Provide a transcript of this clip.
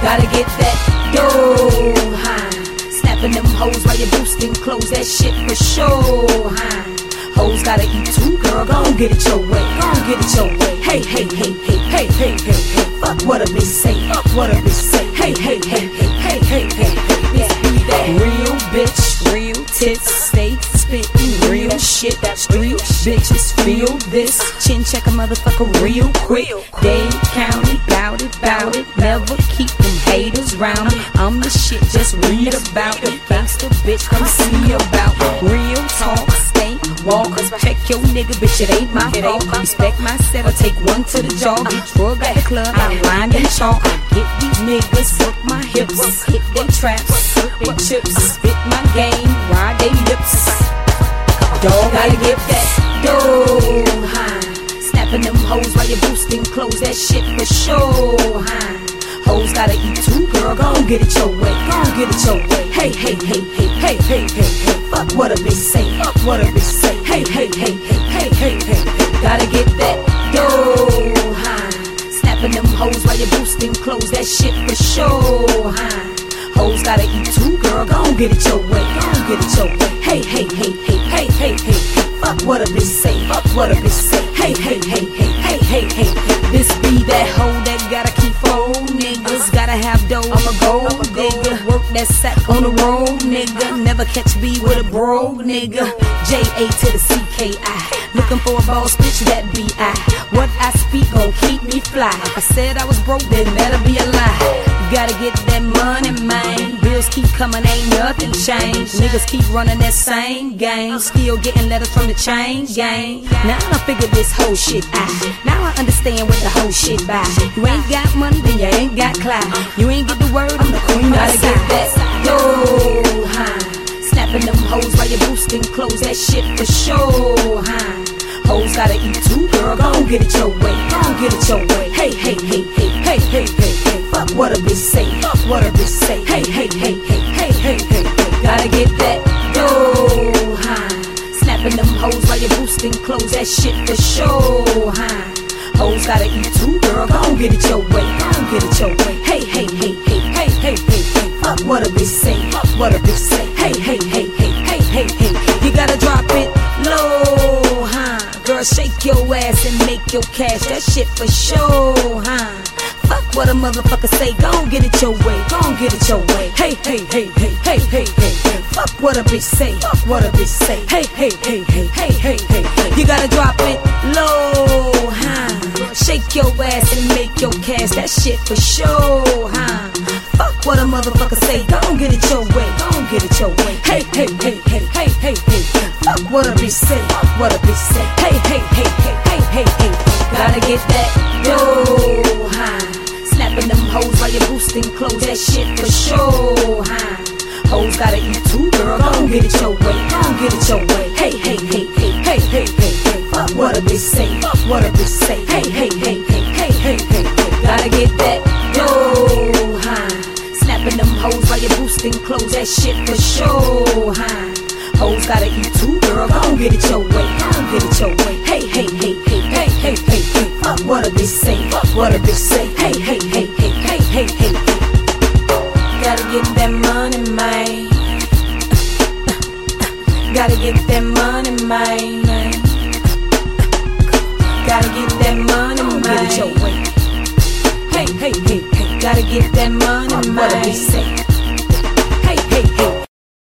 Gotta get that dough, huh? Snapping them hoes while you're boosting clothes, that shit for sure, huh? Hoes gotta eat too, girl, gon' get it your way, gon' get it your way. Hey, hey, hey, hey, hey, hey, hey, hey. Fuck what a bitch say, fuck what a bitch say. Hey, hey, hey, hey, hey, hey, hey, hey. This be that real bitch, real tits, stay spittin' real shit. Street bitches feel this. Chin check a motherfucker real quick. Dade County, bout it, never keep them haters round me. I'm the shit, just read about it. Gangsta bitch, come see me about real talk. Walkers, check your nigga, bitch, it ain't my fault. Respect my set, I'll take one to the jaw. Get drug at the club, I grind and chalk. Get these niggas, work my hips, hit them traps, hurt they chips, spit my game, ride they lips. Dog, gotta get that dough, huh? Snapping them hoes while you're boosting clothes, that shit for sure, huh? Hoes gotta eat too, girl, gon' get it your way, gon' get it your way. Hey, hey, hey, hey, hey, hey, hey, hey. Fuck what a bitch say, fuck what a bitch say. Hey, hey, hey, hey, hey, hey, hey. Gotta get that dough, huh? Snapping them hoes while you're boosting clothes, that shit for sure, huh? Hoes gotta eat too, girl, gon' get it your way, gon' get it your way. Hey, hey, hey, hey, hey, hey, hey, hey. Fuck what a bitch say, fuck what a bitch say. Hey, hey, hey, hey, hey, hey, hey, hey. This be that hoe that gotta keep old niggas, gotta have dough. I'm a gold digger, work that sack on the road, nigga. Never catch me with a broke nigga. J.A. to the C.K.I. Looking for a boss bitch, that B.I. What I speak gon' keep me fly. If I said I was broke, then that'll be a lie. Gotta get that money, man. Bills keep coming, ain't nothing changed. Niggas keep running that same game. Still getting letters from the chain gang. Now I figure this whole shit out. Now I understand what the whole shit by. You ain't got money, then you ain't got clout. You ain't get the word, I'm the queen. Gotta get that dough, huh? Snapping them hoes while you're boosting clothes, that shit for sure, huh? Hoes gotta eat too, girl, gon' get it your way, gon' get it your way. Hey, hey, hey, hey, hey, hey, hey, hey. Fuck what a bitch say, fuck what a bitch say. Hey, hey, hey, hey, hey, hey, hey, hey. Gotta get that dough, huh? Snapping them hoes while you're boosting clothes, that shit for sure, huh? Hoes gotta eat too, girl, gon' get it your way, gon' get it your way. Hey, hey, hey, hey, hey, hey, hey, hey. Fuck what a bitch say, fuck what a bitch say. Hey, hey, hey, hey, hey, hey, hey. You gotta drop it low, huh? Girl, shake your ass and make your cash, that shit for sure, huh? Fuck what a motherfucker say, gon' get it your way, gon' get it your way. Hey, hey, hey, hey, hey, hey, hey, hey. Fuck what a bitch say, fuck what a bitch say. Hey, hey, hey, hey, hey, hey, hey, hey. You gotta drop it low, huh? Shake your ass and make your cash, that shit for sure, huh? Fuck what a motherfucker say, gon' get it your way, gon' get it your way. Hey, hey, hey, hey, hey, hey, hey. Fuck what a bitch say, fuck what a bitch say. Hey, hey, hey, hey, hey, hey, hey. Gotta get that dough, huh? Snapping them hoes while you're boosting clothes, that shit for sure, huh? Hoes gotta eat too, girl, gon' get it your way, gon' get it your way. Hey, hey, hey, hey, hey, hey, hey, hey. Fuck what a bitch say, fuck what a bitch say. Hey, hey, hey, hey, hey, hey, hey, hey. Gotta get that dough, huh? Snapping them hoes while you're boosting clothes, that shit for sure, huh? Hoes gotta eat too, girl, gon' get it your way, gon' get it your way. Hey, hey, hey, hey, hey, hey, hey, hey. Fuck what a bitch say, fuck what a bitch say. Hey, hey, hey, hey, hey, hey, hey, hey. Gotta get that money, man. Gotta get that money, man. Gotta get that money, man. Get it your way. Hey, hey, hey, hey. Gotta get that money, man. What a bitch say.